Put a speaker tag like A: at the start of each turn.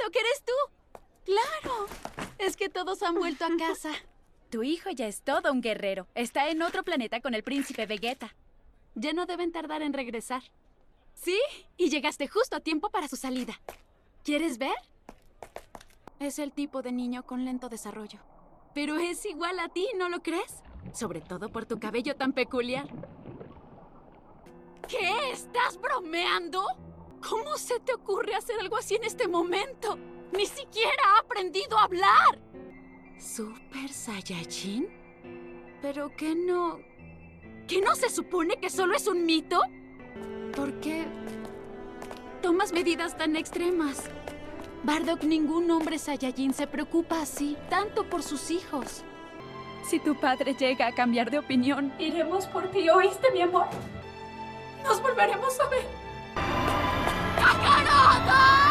A: que eres tú. ¡Claro! Es que todos han vuelto a casa.
B: Tu hijo ya es todo un guerrero. Está en otro planeta con el príncipe Vegeta.
A: Ya no deben tardar en regresar. Sí, y llegaste justo a tiempo para su salida. ¿Quieres ver? Es el tipo de niño con lento desarrollo. Pero es igual a ti, ¿no lo crees? Sobre todo por tu cabello tan peculiar. ¿Qué? ¿Estás bromeando? ¿Cómo se te ocurre hacer algo así en este momento? ¡Ni siquiera ha aprendido a hablar! ¿Super Saiyajin? ¿Pero qué no...? ¿Qué no se supone que solo es un mito? ¿Por qué tomas medidas tan extremas? Bardock, ningún hombre Saiyajin se preocupa así, tanto por sus hijos.
B: Si tu padre llega a cambiar de opinión, iremos por ti, ¿oíste, mi amor? Nos volveremos a ver.
A: ¡Kakaroto!